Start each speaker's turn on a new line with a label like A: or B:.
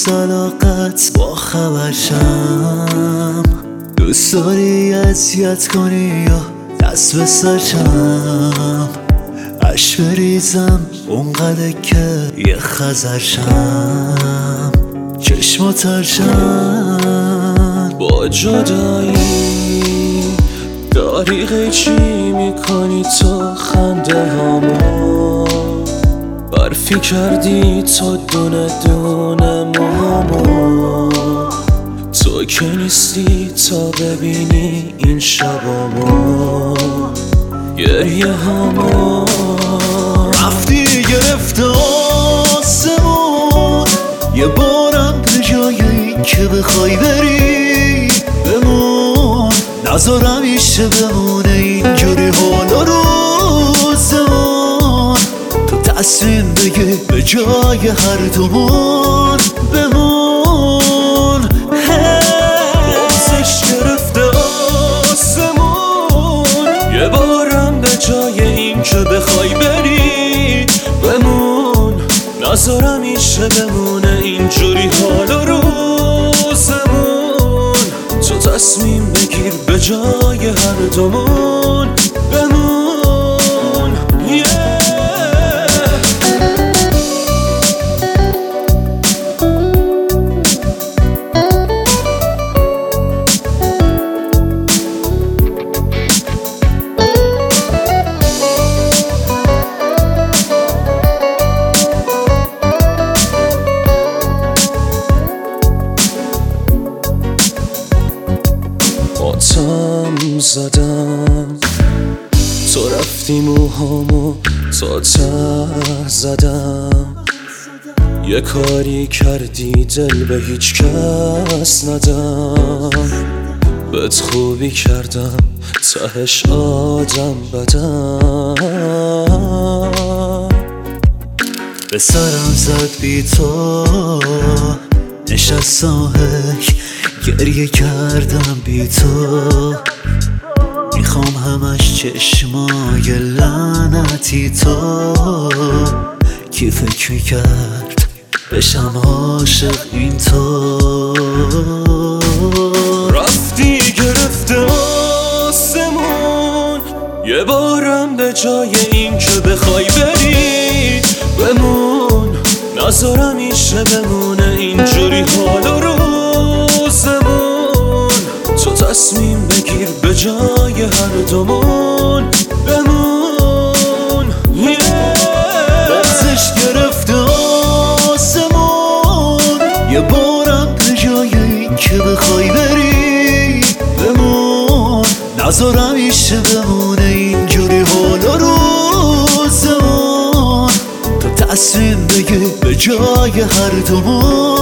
A: از علاقت با خبرشم. دوست داری اذیت کنی یا دست بساشم، عشق بریزم اونقدر که یه خزرشم، چشمات ترشم.
B: با جدایی داری قیچی میکنی تو خنده هامو، برفی کردی تو دونه دونه موهامو. تو که نیستی تا ببینی این شبامو، گریه هامو.
A: رفتی گرفته آسمون، یه بارم به جای این که بخوای بری بمون. نذار همیشه بمونه اینجوری حال و روزمون. تو تصمیم بگیر به جای هر دومون بمون.
B: بغزش گرفته آسمون، یه بارم به جای این که بخوای بری بمون. نذار همیشه بمونه اینجوری حال و روزمون. تو تصمیم بگیر به جای هر دومون بمون. ماتم زدم، تو رفتی موهامو تا ته زدم. یه کاری کردی دل به هیچ کس ندم. بهت خوبی کردم تهش آدم بدم.
A: به سرم زد بی تو، نشستم گریه کردم بی تو. میخوام همش چشمای لعنتی تو. کی فکر میکرد بشم عاشق این تو.
B: رفتی گرفته آسمون، یه بارم به جای این که بخوای بری بمون. نذار همیشه بمونه اینجوری حال و روزمون. تو تصمیم بگیر به جای هر دومون بمون.
A: بغزش گرفته آسمون، یه بارم به جای این که بخوای بری بمون. نذار همیشه بمونه اینجوری حال و روزمون. تو تصمیم بگیر به جای هر دومون